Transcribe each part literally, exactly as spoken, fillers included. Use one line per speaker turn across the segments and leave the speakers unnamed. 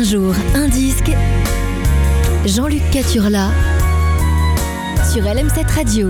jour, un disque. Jean-Luc Caturla sur L M sept Radio.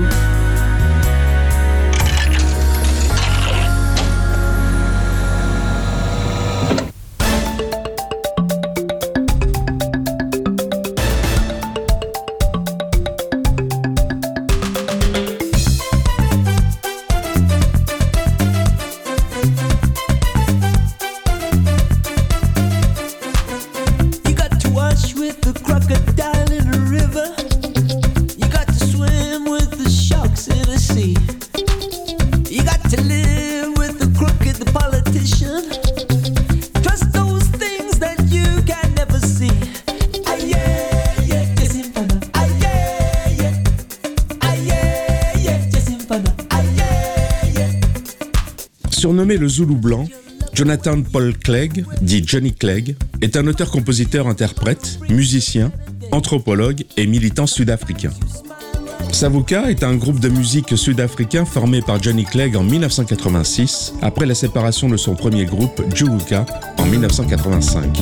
Surnommé le Zoulou blanc, Jonathan Paul Clegg, dit Johnny Clegg, est un auteur-compositeur-interprète, musicien, anthropologue et militant sud-africain. Savuka est un groupe de musique sud-africain formé par Johnny Clegg en dix-neuf cent quatre-vingt-six, après la séparation de son premier groupe, Juluka, en dix-neuf cent quatre-vingt-cinq.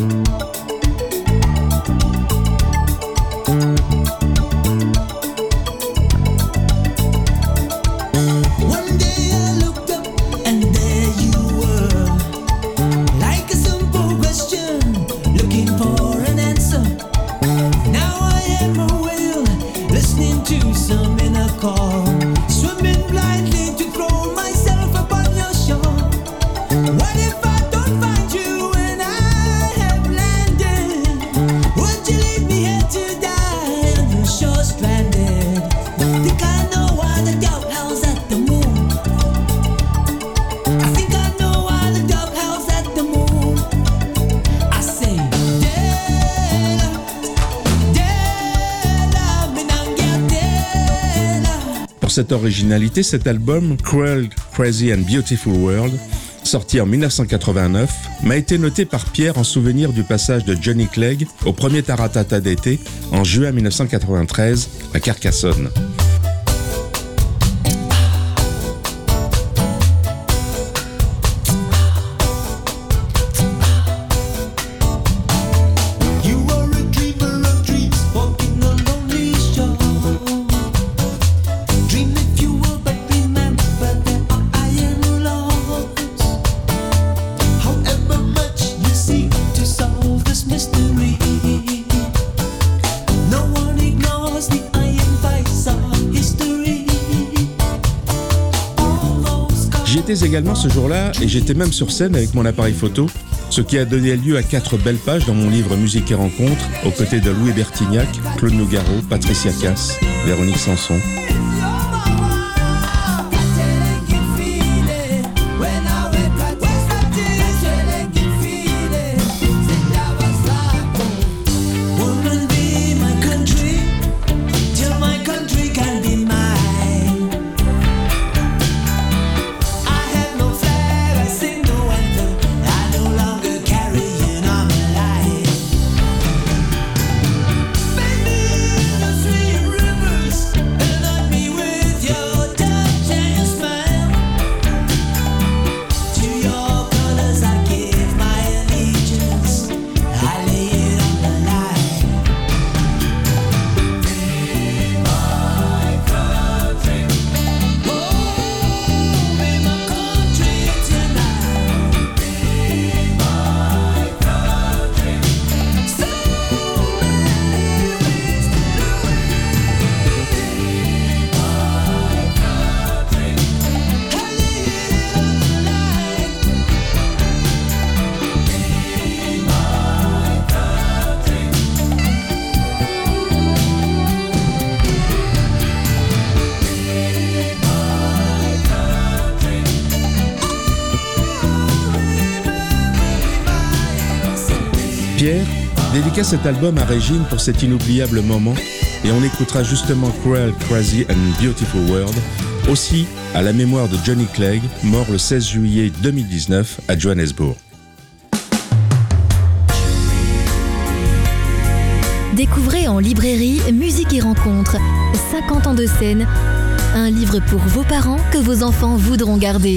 Cette originalité, cet album, Cruel, Crazy and Beautiful World, sorti en dix-neuf cent quatre-vingt-neuf, m'a été noté par Pierre en souvenir du passage de Johnny Clegg au premier Taratata d'été en juin dix-neuf cent quatre-vingt-treize à Carcassonne. J'étais également ce jour-là et j'étais même sur scène avec mon appareil photo, ce qui a donné lieu à quatre belles pages dans mon livre Musique et Rencontres, aux côtés de Louis Bertignac, Claude Nougaro, Patricia Cass, Véronique Sanson. Pierre dédicace cet album à Régine pour cet inoubliable moment et on écoutera justement Cruel, Crazy and Beautiful World, aussi à la mémoire de Johnny Clegg, mort le seize juillet deux mille dix-neuf à Johannesburg.
Découvrez en librairie Musique et Rencontres, cinquante ans de scène, un livre pour vos parents que vos enfants voudront garder.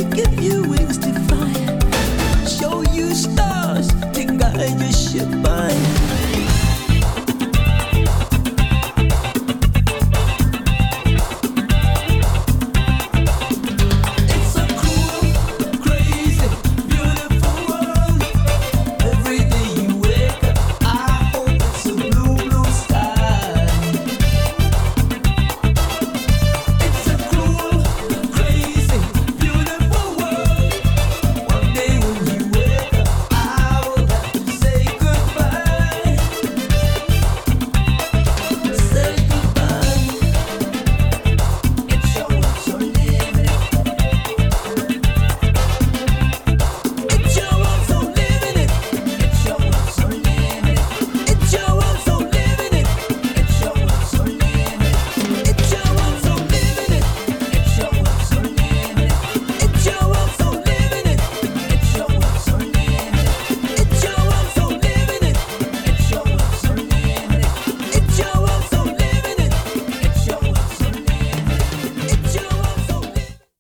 to give you wings to fly, show you stars to guide your ship by.